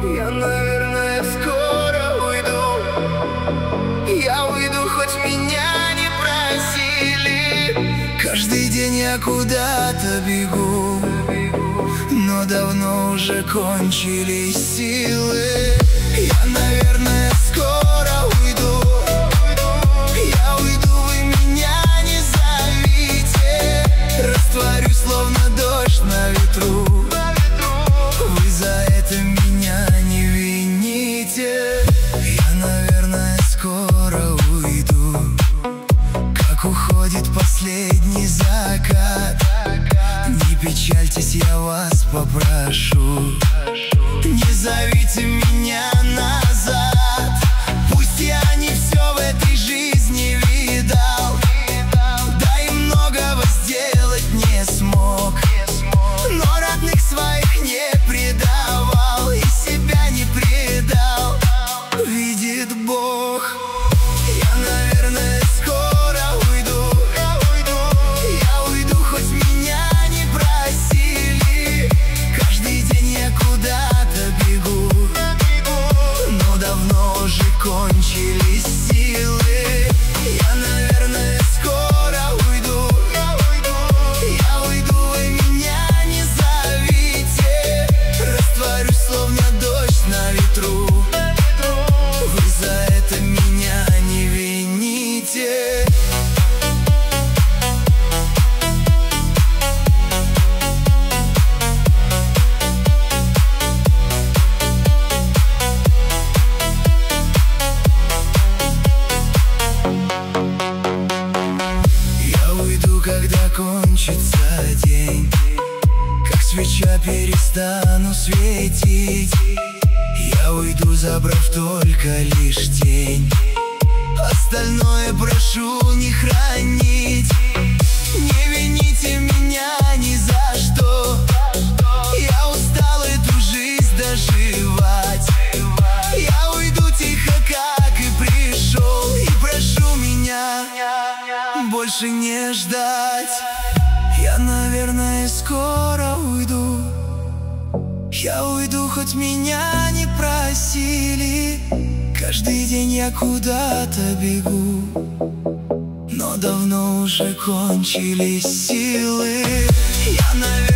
Я, наверное, скоро уйду. Я уйду, хоть меня не просили. Каждый день я куда-то бегу, но давно уже кончились силы. Я, наверное, скоро уйду. Я уйду, вы меня не зовите. Растворюсь, словно дождь на ветру. Вы за это меня не вините. Я, наверное, скоро уйду, как уходит последний закат. Не печальтесь, я вас попрошу, не зовите меня назад. Пусть я не все в этой жизни видал, да и многого сделать не смог, но родных своих не предавал и себя не предал, видит Бог. Я, наверное, скоро уйду. Я уйду, хоть меня не просили. Каждый день я куда-то бегу, но давно уже кончились силы. Я, наверное, скоро уйду. Я уйду, вы меня не зовите. Растворюсь, словно дождь на ветру. Вы за это меня не вините. Я уйду, когда кончится день, как свеча перестану светить. Я уйду, забрав только лишь тень. Остальное прошу не хранить. Не вините меня ни за что. Я устал эту жизнь доживать. Я уйду тихо, как и пришел, и прошу меня больше не ждать. Я, наверное, скоро уйду. Я уйду, хоть меня не просили. Каждый день я куда-то бегу, но давно уже кончились силы. Я, наверное,